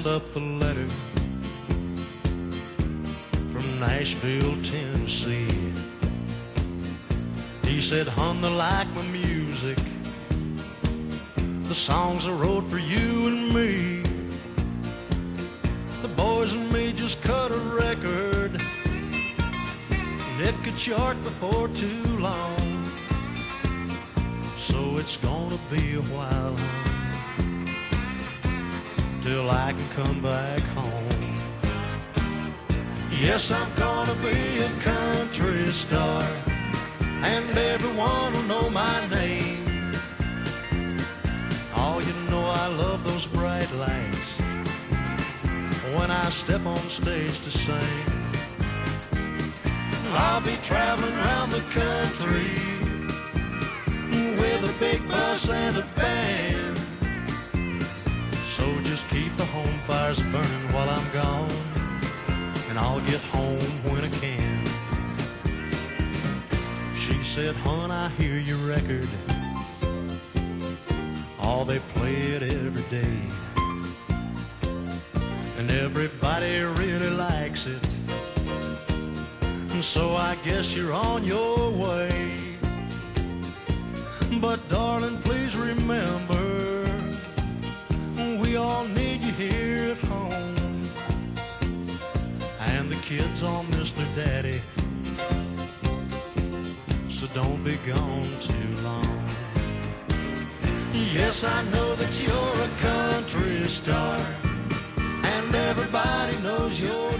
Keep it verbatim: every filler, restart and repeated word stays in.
opened up the letter from Nashville, Tennessee. He said, "Hon, they like my music, the songs I wrote for you and me. The boys and me just cut a record, and it could chart before too long. So it's gonna be a while, hon, till I can come back home. Yes, I'm gonna be a country star, and everyone will know my name. Oh, you know I love those bright lights when I step on stage to sing. I'll be traveling around the country with a big bus and a band. So just keep the home fires burning while I'm gone, and I'll get home when I can." She said, "Hon, I hear your record. Oh, they play it every day, and everybody really likes it. And so I guess you're on your way. But darling, please remember, we all need you here at home, and the kids all miss their daddy. So don't be gone too long. Yes, I know that you're a country star, and everybody knows your